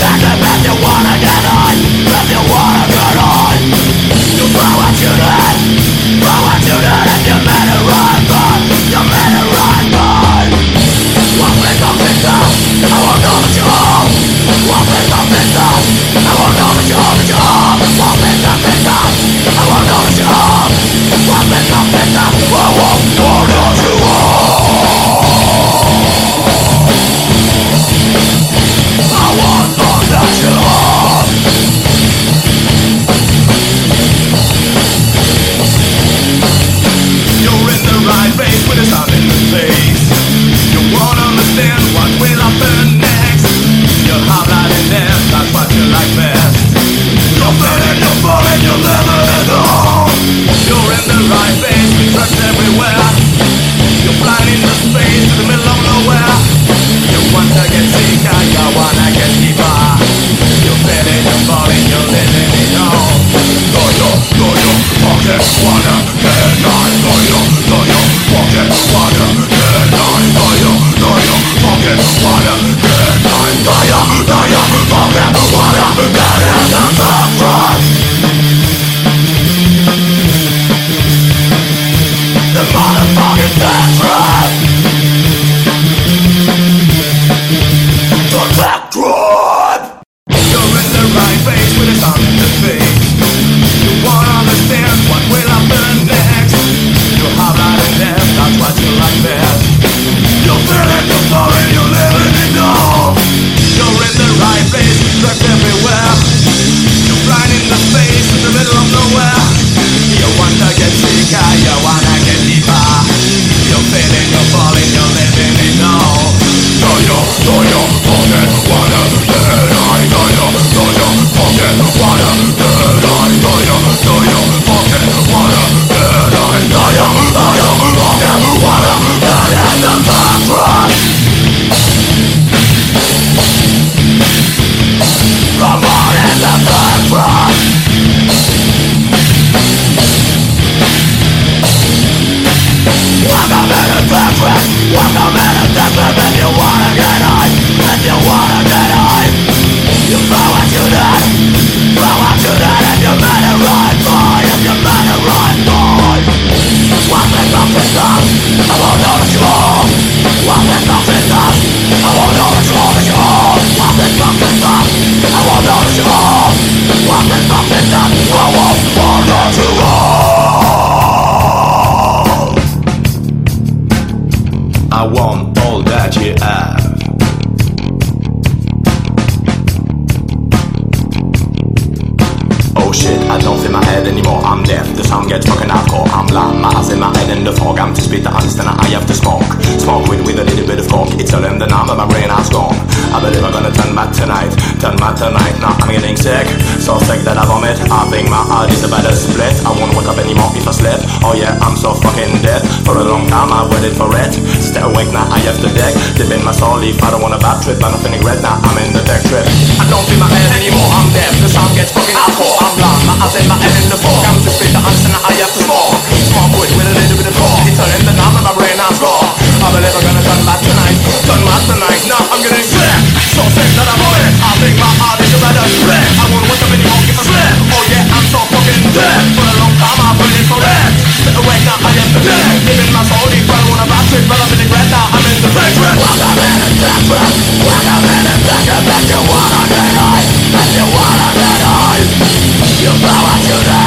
I want all that you have. Oh shit, I don't feel my head anymore, I'm deaf. The sound gets fucking hardcore. I'm blind, my eyes in my head in the fog. I'm too spit the honest and I have to smoke. Smoke with a little bit of coke. It's all in the numb but my brain has gone. I believe I'm gonna turn back tonight. Now I'm getting sick, so sick that I vomit. I think my heart is about to split. I won't wake up anymore if I sleep. Oh yeah, I'm so fucking dead. For a long time I waited for it. Stay awake now, I have to deck. Deep in my soul if I don't want a bad trip. I'm not feeling red now, I'm in the deck trip. I don't feel my head anymore, I'm deaf. The sound gets fucking hardcore. I'm blind, my eyes in my head in the fog. I'm too spit the honest and I have to smoke. Smoke with a little bit of coke. It's all in the numb and my brain has gone. I believe I'm gonna turn back tonight. Now I'm getting sick, so sick that I'm on it. I think my heart is about to split. I won't wake up anymore if I slip. Oh yeah, I'm so fucking dead. For a long time I've waited for it. Stay awake now, I have to dead. Deep in my soul, deep I don't want a bad trip. But I'm feeling red now, I'm in the big trip. Welcome in and death trip. Welcome in and take it back. You wanna get high, and you wanna get high. You know what you did.